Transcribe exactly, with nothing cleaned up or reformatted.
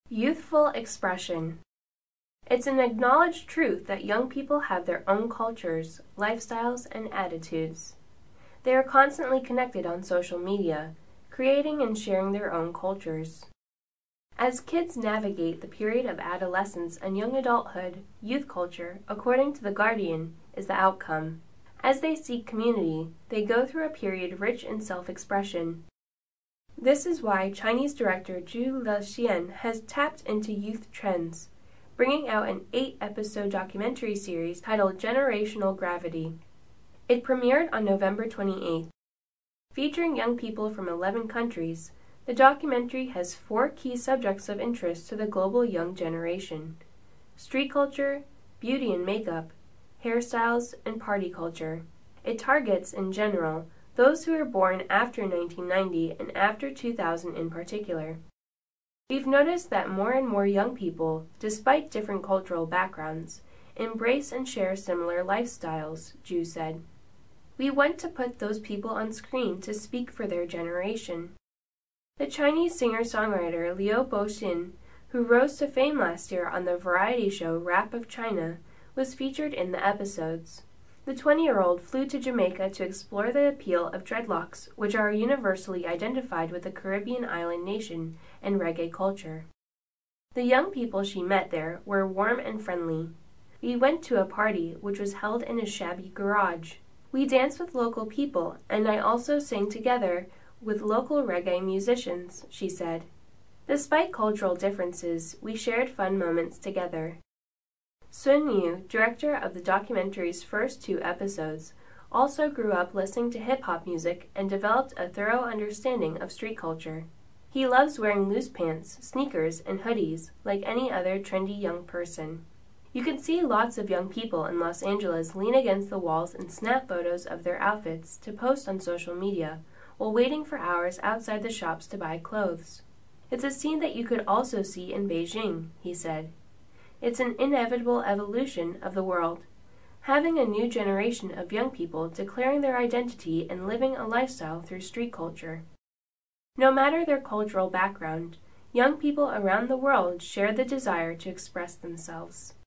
Youthful expression. It's an acknowledged truth that young people have their own cultures, lifestyles, and attitudes. They are constantly connected on social media, creating and sharing their own cultures. As kids navigate the period of adolescence and young adulthood, youth culture, according to The Guardian, is the outcome. As they seek community, they go through a period rich in self-expression. This is why Chinese director Zhu Lexian has tapped into youth trends, bringing out an eight-episode documentary series titled Generational Gravity. It premiered on November twenty-eighth. Featuring young people from eleven countries, the documentary has four key subjects of interest to the global young generation: street culture, beauty and makeup, hairstyles, and party culture. It targets, in general, those who were born after nineteen ninety and after two thousand in particular. We've noticed that more and more young people, despite different cultural backgrounds, embrace and share similar lifestyles, Zhu said. We want to put those people on screen to speak for their generation. The Chinese singer-songwriter Liu Boxin, who rose to fame last year on the variety show Rap of China, was featured in the episodes. The twenty-year-old flew to Jamaica to explore the appeal of dreadlocks, which are universally identified with the Caribbean island nation and reggae culture. The young people she met there were warm and friendly. We went to a party which was held in a shabby garage. We danced with local people, and I also sang together with local reggae musicians, she said. Despite cultural differences, we shared fun moments together. Sun Yu, director of the documentary's first two episodes, also grew up listening to hip-hop music and developed a thorough understanding of street culture. He loves wearing loose pants, sneakers, and hoodies like any other trendy young person. You can see lots of young people in Los Angeles lean against the walls and snap photos of their outfits to post on social media while waiting for hours outside the shops to buy clothes. It's a scene that you could also see in Beijing, he said. It's an inevitable evolution of the world, having a new generation of young people declaring their identity and living a lifestyle through street culture. No matter their cultural background, young people around the world share the desire to express themselves.